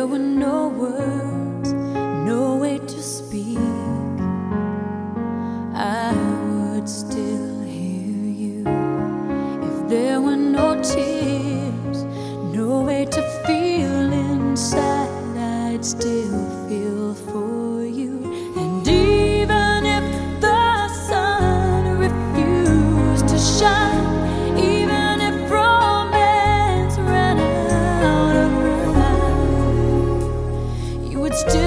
there were no words, no way to speak, I would still hear you. If there were no tears, no way to feel inside, I'd still feel for you. And even if the sun refused to shine, even if romance ran out of time, you would still